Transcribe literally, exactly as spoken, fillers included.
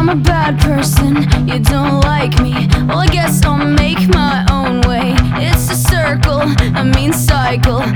I'm a bad person, you don't like me. Well, I guess I'll make my own way. It's a circle, a mean cycle.